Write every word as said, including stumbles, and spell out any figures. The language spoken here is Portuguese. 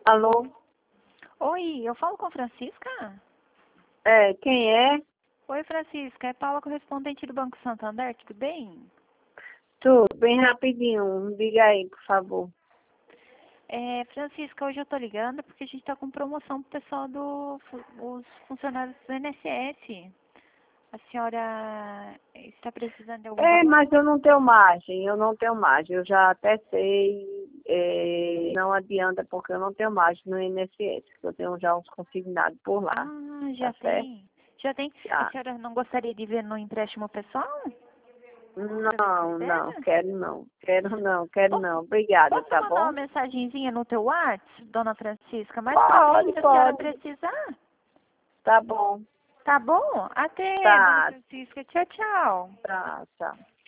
Alô? Oi, eu falo com Francisca? É, quem é? Oi, Francisca, é Paula, correspondente do Banco Santander, tudo bem? Tudo, bem rapidinho. Diga aí, por favor. É, Francisca, hoje eu tô ligando porque a gente tá com promoção pro pessoal do, os funcionários do I N S S. A senhora está precisando de algum É, valor? mas eu não tenho margem, eu não tenho margem. Eu já até sei, é, não adianta porque eu não tenho margem no I N S S, que eu tenho já uns consignados por lá. Ah, Tá já certo? tem. Já tem. A Já. senhora não gostaria de ver no empréstimo pessoal? Para ver se Não, não, libera? quero não. Quero não, quero Posso, não. Obrigada, posso tá mandar uma bom? mensagenzinha no teu WhatsApp, dona Francisca? Mais pra frente, Pode, se a senhora pode. precisar. Tá bom. Tá bom? Até, dona Tá, Francisca. Tchau, tchau. tá, tá.